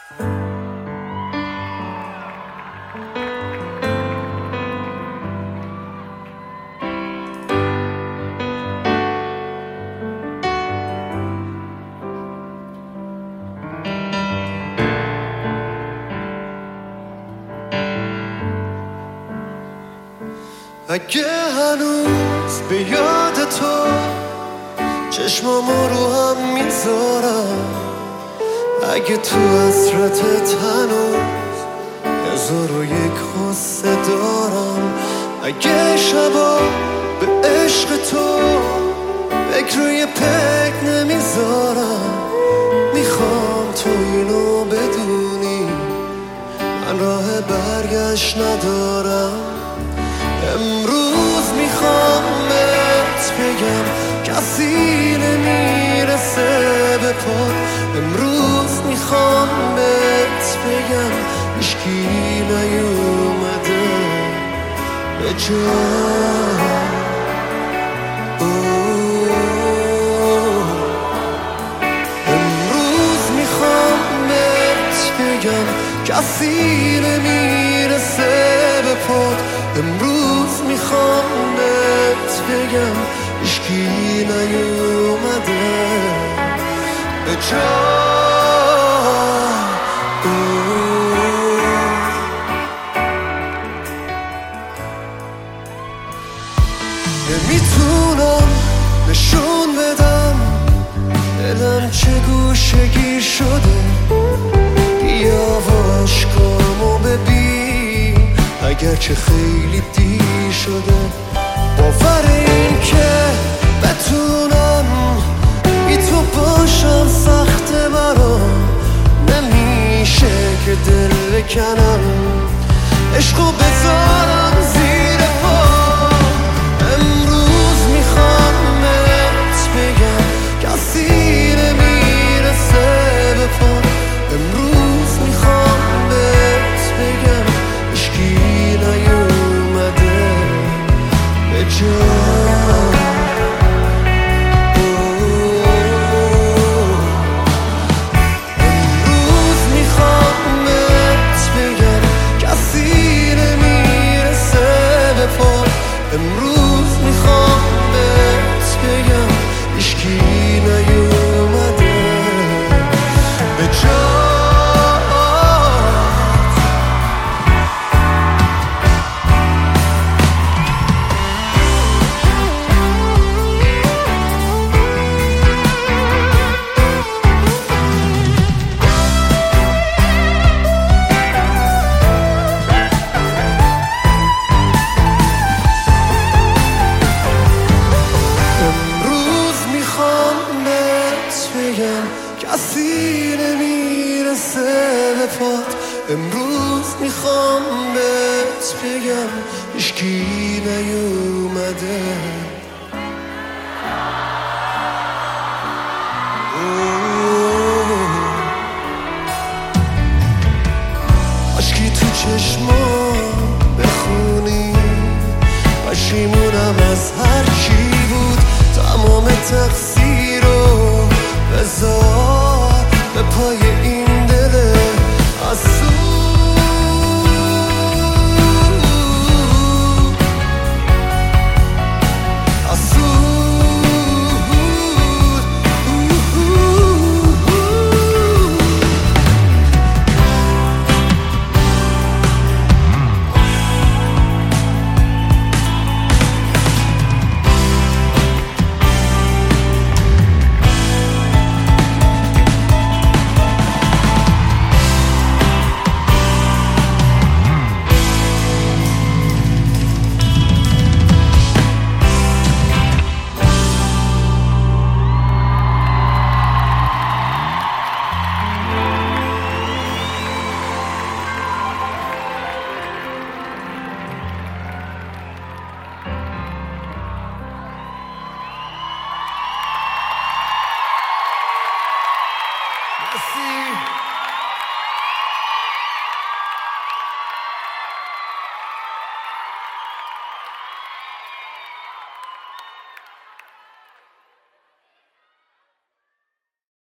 اگه هنوز به یاد تو چشمامو رو هم میذارم، اگه تو حسرتت هنوز 1001 قصه دارم، اگه شبا به عشق تو فکر روی پک نمیذارم، میخوام تو اینو بدونی من راه برگشت ندارم. امروز میخوام بهت بگم کسی نمیرسه به پات، امروز میخوام بهت بگم هیچکی نیومده به جا. امروز میخوام بهت بگم کسی نمیرسه به پات، امروز میخوام بهت بگم هیچکی نیومده به جا. نمیتونم نشون بدم دلم چه گوشگیر شده، بیا و عشقامو ببین اگرچه خیلی دیر شده. باور این که بتونم بی تو باشم سخته برام، نمیشه که دل بکنم عشقو بذارم زیر پا. امروز میخوام بهت بگم کسی نمیرسه به پا، امروز میخوام بهت بگم هیچکی نیومده به جا. امروز میخوام بهت بگم کسی نمیرسه به پا، امروز میخوام بهت بگم هیچکی نیومده به جا. کسی نمیرسه به پات، امروز میخوام بهت بگم هیچکی نیومده. عشقی تو چشمام بخونی، پشیمونم از هر چی بود، تمام تقصیر رو بذار به پای